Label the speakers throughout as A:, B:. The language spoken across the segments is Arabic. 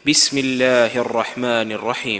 A: بسم الله الرحمن الرحيم.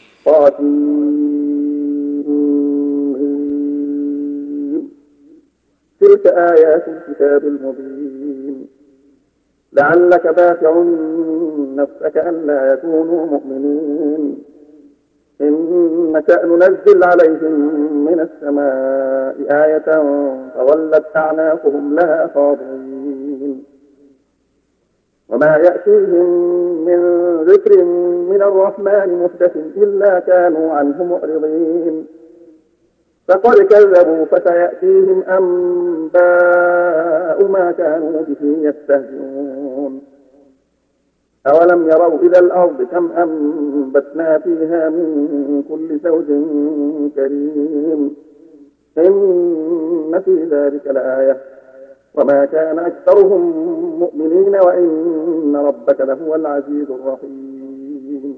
B: تلك آيات الكتاب المبين لعلك باخع نفسك ألا يكونوا مؤمنين إن نشأ ننزل عليهم من السماء آية فظلت أعناقهم لها خاضعين وما يأتيهم من ذكر من الرحمن محدث إلا كانوا عنه معرضين فقد كذبوا فسيأتيهم أنباء ما كانوا به يستهزئون أولم يروا إلى الأرض كم أنبتنا فيها من كل زوج كريم إن في ذلك لآية وما كان أكثرهم مؤمنين وإن ربك لهو العزيز الرحيم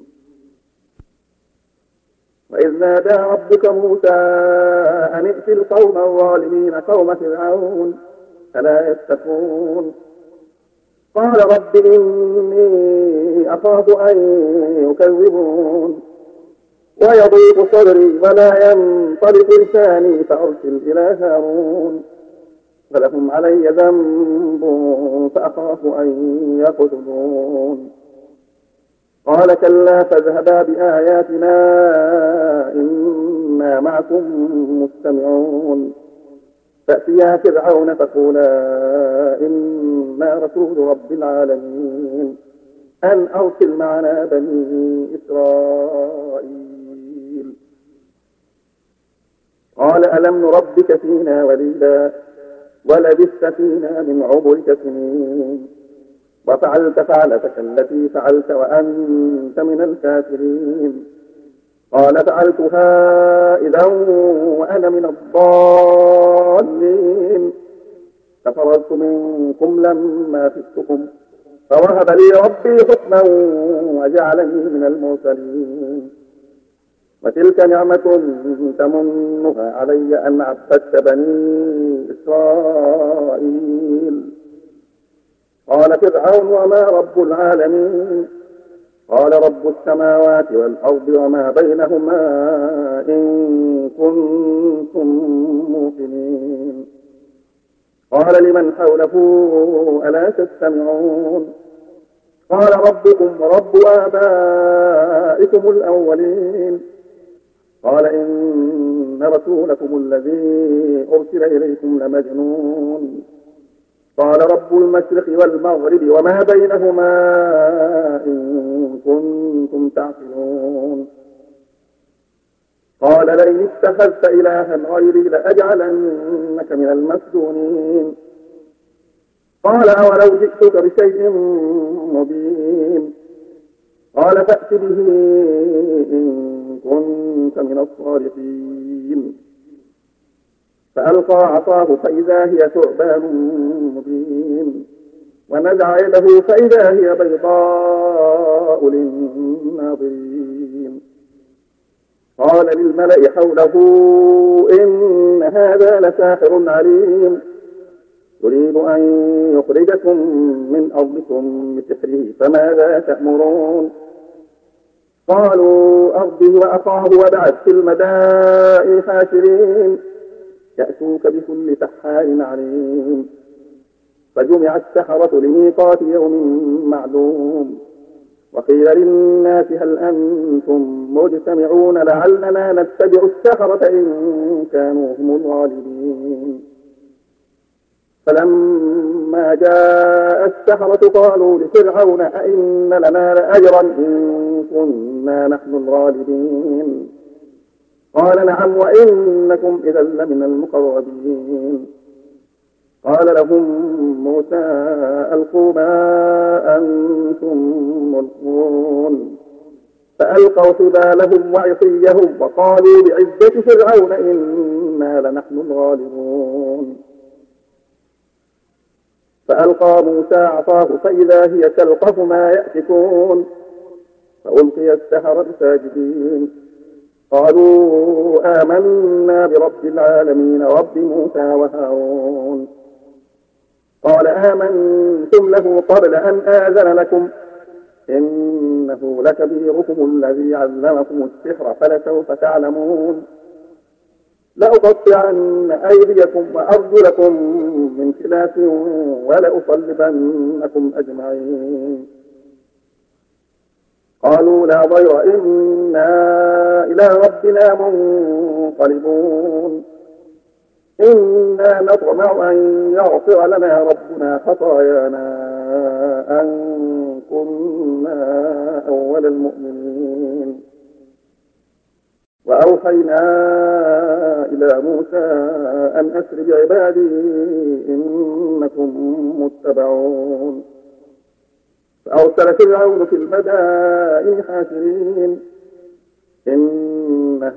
B: وإذ نادى ربك موسى أن ائت القوم الظالمين قوم فرعون فلا يتقون قال رب إني أخاف أن يكذبون ويضيق صدري ولا ينطلق لساني فأرسل إلى هارون ولهم علي ذنب فأخاف أن يقتلون قال كلا فاذهبا بآياتنا إنا معكم مستمعون فأتيا فرعون فقولا إنا رسول رب العالمين أن أرسل معنا بني إسرائيل قال ألم نربك فينا وليدا ولبثت فينا من عمرك سنين وفعلت فعلتك التي فعلت وأنت من الكافرين قال فعلتها إذا وأنا من الضالين ففررت منكم لما خفتكم فوهب لي ربي حكما وجعلني من المرسلين وتلك نعمة تمنها علي أن عبدت بني إسرائيل قال فرعون وما رب العالمين قال رب السماوات والأرض وما بينهما إن كنتم موقنين قال لمن حوله ألا تستمعون قال ربكم ورب آبائكم الأولين قال إن رسولكم الذي أرسل إليكم لمجنون قال رب المشرق والمغرب وما بينهما إن كنتم تعقلون قال لئن اتخذت إلها غيري لأجعلنك من المسجونين قال أولو جئتك بشيء مبين قال فأت به إن كنت من الصادقين فألقى عصاه فإذا هي ثعبان مبين ونزع يده فإذا هي بيضاء للناظرين قال للملأ حوله إن هذا لساحر عليم يريد أن يخرجكم من أرضكم بسحره فماذا تأمرون قالوا أرضه وأخاه وابعث في المدائن حاشرين يأتوك بكل سحار عليم فجمع السحرة لميقات يوم معلوم وقيل للناس هل أنتم مجتمعون لعلنا نتبع السحرة إن كانوا هم الغالبين فلما جاء السحرة قالوا لفرعون أئن لنا لأجرا إن كنا نحن الغالبين قال نعم وإنكم إذا لمن المقربين قال لهم موسى ألقوا ما أنتم ملقون فألقوا حبالهم وعصيهم وقالوا بعزة فرعون إنا لنحن الغالبون فألقى موسى عصاه فإذا هي تلقف ما يأفكون فألقي السحرة ساجدين قالوا آمنا برب العالمين رب موسى وهارون قال آمنتم له قبل أن آذن لكم إنه لكبيركم الذي علمكم السحر فلسوف تعلمون لأقطعن أيديكم وأرجلكم من خلاف ولأصلبنكم أجمعين قالوا لا ضير إنا إلى ربنا منقلبون إنا نطمع أن يغفر لنا ربنا خطايانا أن كنا أول المؤمنين وأوحينا إلى موسى أن أسر بعبادي إنكم متبعون فأرسل فرعون في المدائن حاشرين إن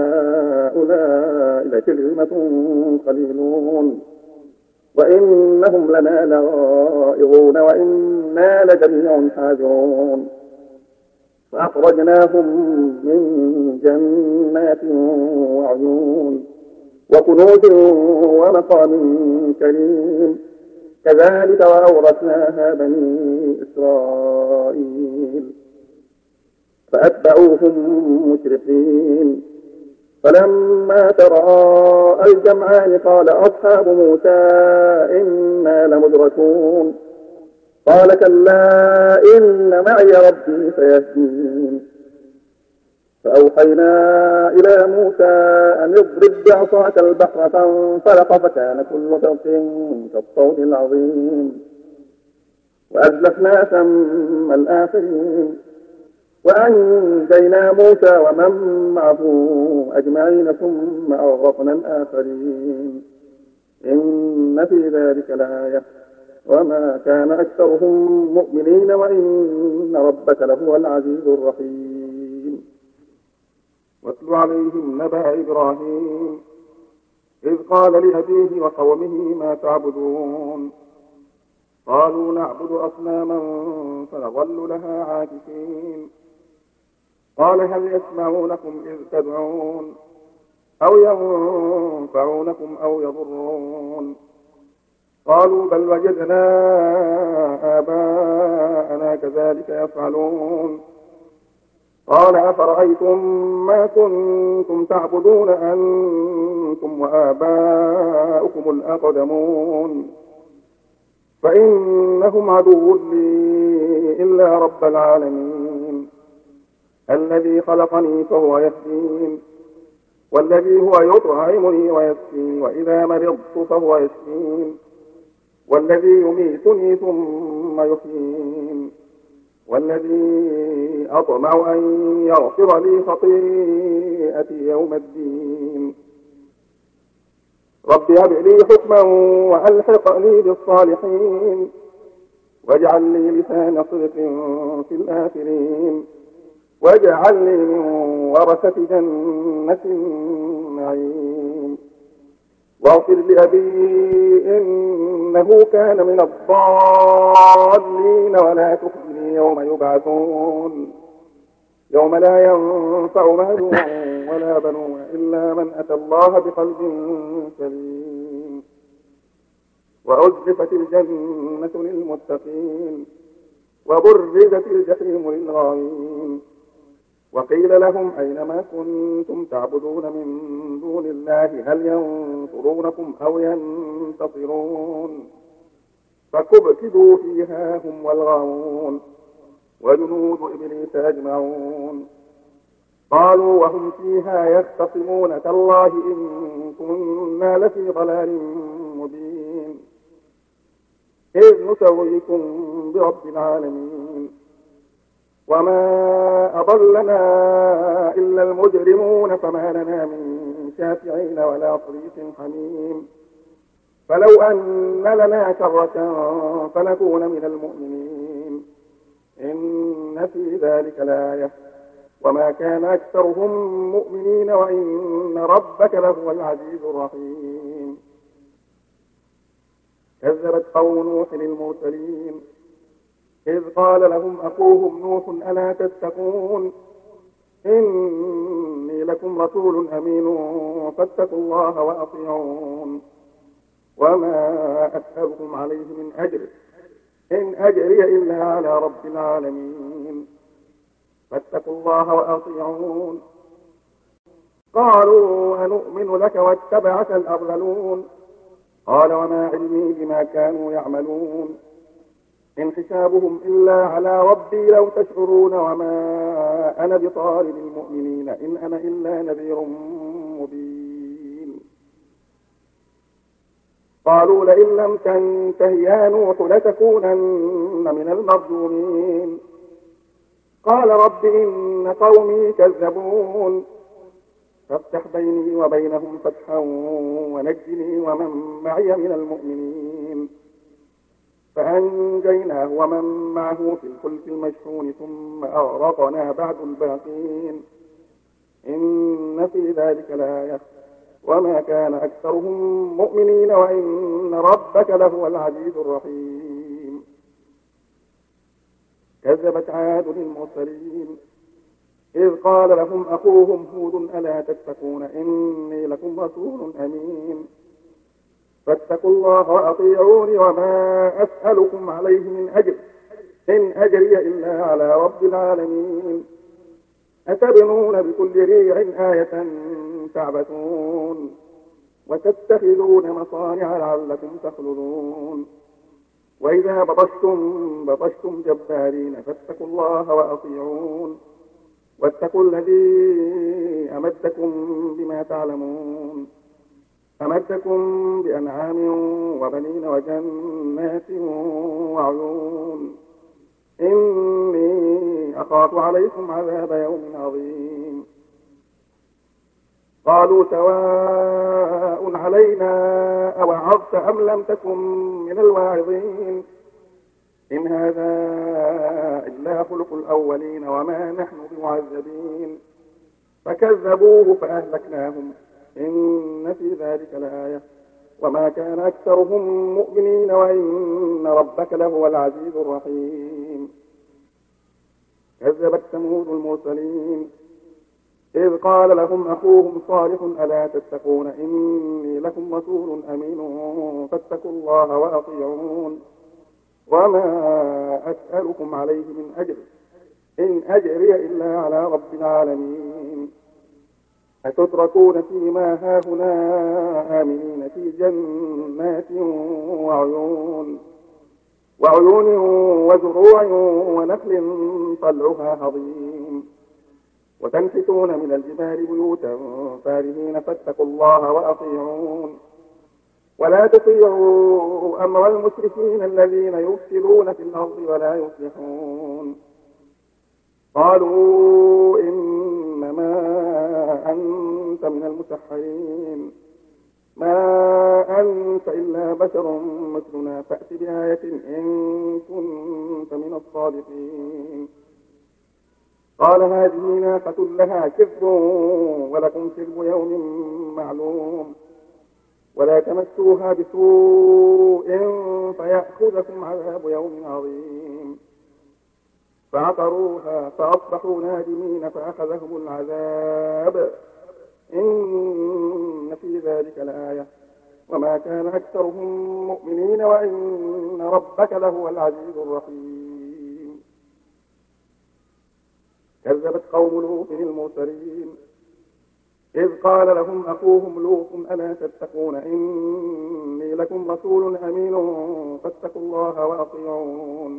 B: هؤلاء لشرذمة قليلون وإنهم لنا لغائظون وإنا لجميع حاذرون فأخرجناهم من جنات وعيون وكنوز ومقام كريم كذلك وأورثناها بني إسرائيل فأتبعوهم مشرقين فلما تراءى الجمعان قال أصحاب موسى إنا لمدركون قال كلا إن معي ربي سيهدين فأوحينا إلى موسى أن اضرب بعصاك البحر فانفلق فكان كل فرق كالطود العظيم وأزلفنا ثم الآخرين وأنجينا موسى ومن معه أجمعين ثم أغرقنا الآخرين إن في ذلك لآية وما كان أكثرهم مؤمنين وإن ربك لهو العزيز الرحيم واتل عليهم نبأ إبراهيم إذ قال لأبيه وقومه ما تعبدون قالوا نعبد أصناما فنظل لها عاكفين قال هل يسمعونكم إذ تدعون أو ينفعونكم أو يضرون قالوا بل وجدنا آباءنا كذلك يفعلون قال أفرأيتم ما كنتم تعبدون أنتم وآباؤكم الأقدمون فإنهم عدو لي إلا رب العالمين الذي خلقني فهو يهدين والذي هو يطعمني ويسقين وإذا مرضت فهو يشفين والذي يميتني ثم يحيين والذي أطمع أن يغفر لي خطيئتي يوم الدين رب هب لي حكما وألحقني بالصالحين واجعل لي لسان صدق في الآخرين واجعلني من ورثة جنة النعيم واغفر لأبي إنه كان من الضالين ولا تخزني يوم يبعثون يوم لا ينفع مال ولا بنون إلا من أتى الله بقلب سليم وأزلفت الجنة للمتقين وبرزت الجحيم للغاوين وقيل لهم أينما كنتم تعبدون من دون الله هل ينصرونكم أو ينتصرون فكبكبوا فيها هم والغاوون وجنود إبليس أجمعون قالوا وهم فيها يختصمون تالله إن كنا لفي ضلال مبين إذ نسويكم برب العالمين وما أضلنا إلا المجرمون فما لنا من شافعين ولا صديق حميم فلو أن لنا كرة فنكون من المؤمنين إن في ذلك لآية وما كان أكثرهم مؤمنين وإن ربك لهو العزيز الرحيم كذبت قوم نوح المرسلين إذ قال لهم أخوهم نوح ألا تتقون إني لكم رسول أمين فاتقوا الله وأطيعون وما أسألكم عليه من أجر إن أجري إلا على رب العالمين فاتقوا الله وأطيعون. قالوا أنؤمن لك واتبعك الأرذلون قال وما علمي بما كانوا يعملون إن حسابهم إلا على ربي لو تشعرون وما أنا بطارد المؤمنين إن أنا إلا نذير مبين. قالوا لئن لم تنته يا نوح لتكونن من المرجومين قال رب إن قومي كذبون فافتح بيني وبينهم فتحا ونجني ومن معي من المؤمنين فأنجيناه ومن معه في الفلك المشحون ثم أغرقنا بعد الباقين إن في ذلك لآية وما كان أكثرهم مؤمنين وإن ربك لهو العزيز الرحيم. كذبت عاد المرسلين إذ قال لهم أخوهم هود ألا تتقون إني لكم رسول أمين فاتقوا الله وأطيعوني وما أسألكم عليه من أجر إن أجري إلا على رب العالمين أتبنون بكل ريع آية تعبثون وتتخذون مصانع لعلكم تخلدون وإذا بطشتم جبارين فاتقوا الله وأطيعون واتقوا الذي أمدكم بما تعلمون أمدكم بأنعام وبنين وجنات وعيون إني أخاف عليكم عذاب يوم عظيم. قالوا سواء علينا أوعظت أم لم تكن من الواعظين إن هذا إلا خلق الأولين وما نحن بمعذبين فكذبوه فأهلكناهم إن في ذلك لآية وما كان أكثرهم مؤمنين وإن ربك لهو العزيز الرحيم. كذبت ثمود المرسلين إذ قال لهم أخوهم صالح ألا تتقون إني لكم رسول أمين فاتقوا الله وأطيعون وما أسألكم عليه من أجر إن أجري إلا على رب العالمين أتتركون فيما هاهنا آمنين في جنات وعيون وزروع ونخل طلعها هضيم وتنحتون من الجبال بيوتا فارهين فاتقوا الله وأطيعون ولا تطيعوا أمر المسرفين الذين يفسدون في الأرض ولا يصلحون. قالوا إنما أنت من المسحرين ما أنت إلا بشر مثلنا فأت بآية إن كنت من الصادقين. قال هذه ناقة لها شرب ولكم شرب يوم معلوم ولا تمسوها بسوء فيأخذكم عذاب يوم عظيم. فعقروها فأصبحوا نادمين فأخذهم العذاب إن في ذلك لآية وما كان أكثرهم مؤمنين وإن ربك لهو العزيز الرحيم. كذبت قوم لوط المرسلين إذ قال لهم أخوهم لوط ألا تتقون إني لكم رسول أمين فاتقوا الله وأطيعون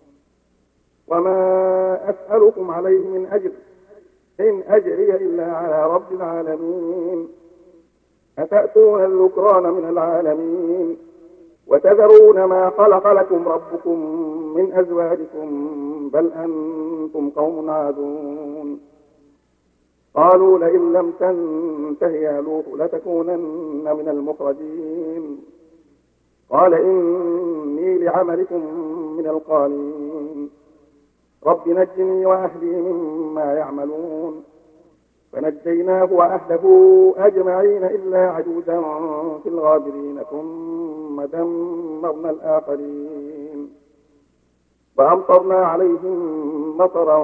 B: وما أسألكم عليه من أجر إن أجري إلا على رب العالمين أتأتون الذكران من العالمين وتذرون ما خلق لكم ربكم من أزواجكم بل أنتم قوم عادون. قالوا لئن لم تنته يا لوط لتكونن من المخرجين قال إني لعملكم من القالين رب نجني وأهلي مما يعملون فنجيناه وأهله أجمعين إلا عجوزا في الغابرين ثم دمرنا الآخرين وأمطرنا عليهم مطرا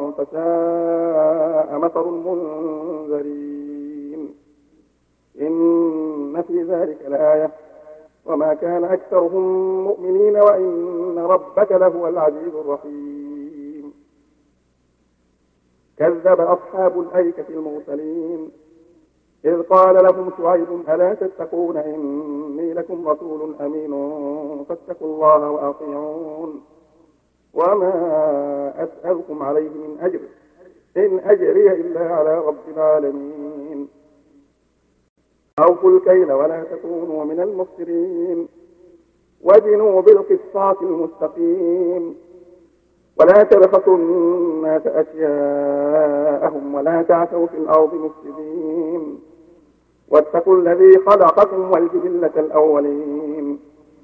B: فساء مطر المنذرين إن في ذلك لآية وما كان أكثرهم مؤمنين وإن ربك لهو العزيز الرحيم. كذب أصحاب الأيكة المرسلين إذ قال لهم شعيب ألا تتقون إني لكم رسول أمين فاتقوا الله وأطيعون وما أسألكم عليه من أجر إن أجري إلا على رب العالمين. أوفوا الكيل ولا تكونوا من المخسرين وزنوا بالقسطاس المستقيم ولا تبخسوا الناس أشياءهم ولا تعثوا في الأرض مفسدين واتقوا الذي خلقكم والجبلة الأولين.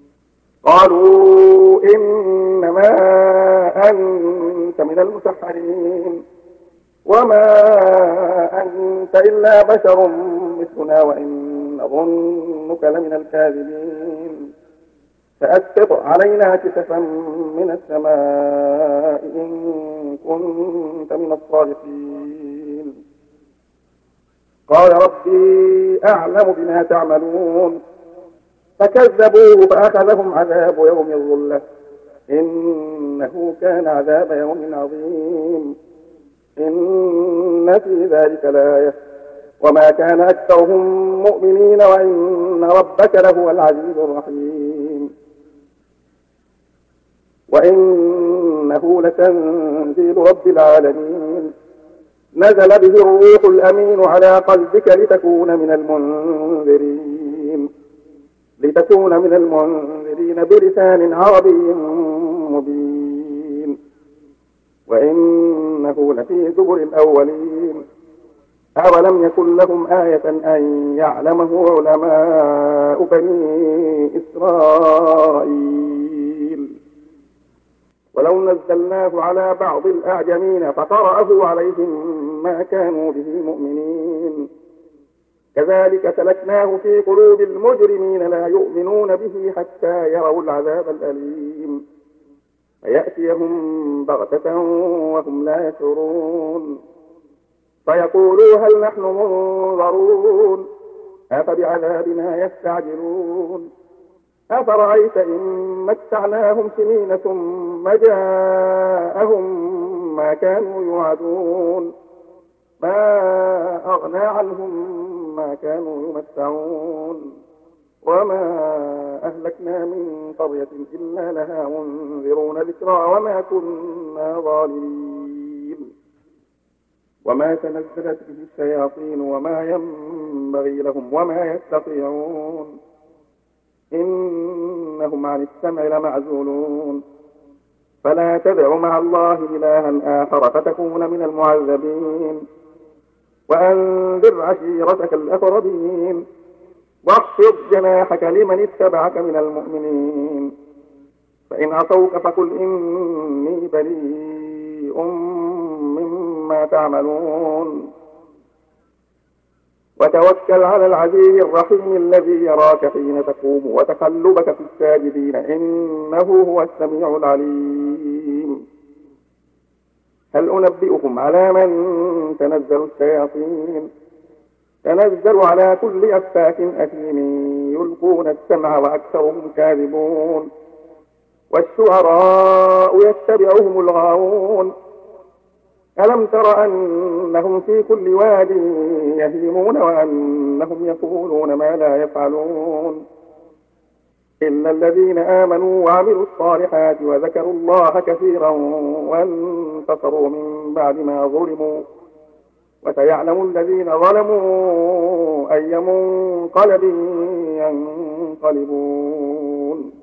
B: قالوا إنما أنت من المسحرين وما أنت إلا بشر مثلنا وإن نظنك لمن الكاذبين فأسقط علينا كسفا من السماء إن كنت من الصادقين. قال ربي أعلم بما تعملون فكذبوه فأخذهم عذاب يوم الظلة إنه كان عذاب يوم عظيم. إن في ذلك لآية وما كان أكثرهم مؤمنين وإن ربك لهو العزيز الرحيم. وإنه لتنزيل رب العالمين نزل به الروح الأمين على قلبك لتكون من المنذرين بلسان عربي مبين. وإنه لفي زبر الأولين أولم يكن لهم آية أن يعلمه علماء بني إسرائيل ولو نزلناه على بعض الأعجمين فقرأه عليهم ما كانوا به مؤمنين كذلك سلكناه في قلوب المجرمين لا يؤمنون به حتى يروا العذاب الأليم فيأتيهم بغتة وهم لا يشعرون فيقولوا هل نحن منظرون أفبعذابنا يستعجلون أفرأيت إن متعناهم سنين ثم جاءهم ما كانوا يوعدون ما أغنى عنهم ما كانوا يمتعون وما أهلكنا من قرية إلا لها منذرون ذكرى وما كنا ظالمين. وما تنزلت به الشياطين وما ينبغي لهم وما يستطيعون إنهم عن السمع لمعزولون. فلا تدع مع الله إلها آخر فتكون من المعذبين. وأنذر عشيرتك الأقربين واخفض جناحك لمن اتبعك من المؤمنين. فإن عصوك فقل إني بريء مما تعملون. وتوكل على العزيز الرحيم الذي يراك حين تقوم وتقلبك في الساجدين إنه هو السميع العليم. هل أنبئكم على من تنزل الشياطين تنزل على كل أفاك أثيم يلقون السمع وأكثرهم كاذبون والشعراء يتبعهم الغاوون. ألم تر أنهم في كل واد يهيمون وأنهم يقولون ما لا يفعلون إلا الذين آمنوا وعملوا الصالحات وذكروا الله كثيرا وانتصروا من بعد ما ظلموا وسيعلم الذين ظلموا أي منقلب ينقلبون.